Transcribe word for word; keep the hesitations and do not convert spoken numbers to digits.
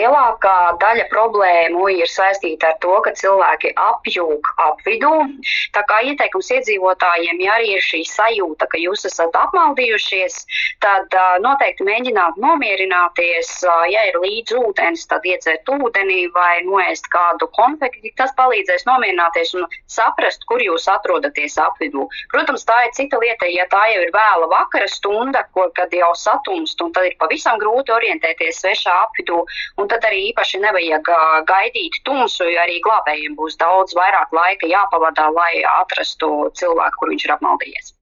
lielākā daļa problēmu ir saistīta ar to, ka cilvēki apjūg apvidū. Tā kā ieteikums iedzīvotājiem, ja arī ir šī sajūta, ka jūs esat apmaldījušies, tad uh, noteikti mēģināt nomierināties. Uh, ja ir līdz ūdens, tad iedzert ūdeni vai noēst kādu konfekti. Tas palīdzēs nomierināties un saprast, kur jūs atrodaties apvidū. Protams, tā ir cita lieta, ja tā jau ir vēla vakara stunda, ko, kad jau satumst, un tad ir pavisam grūti orientēties svešā apvidū, un tad arī īpaši nevajag uh, gaidīt tumsu, jo arī glābējiem būs daudz vairāk laika jāpavadā, lai atrastu cilvēku, kur viņš ir apmaldījies.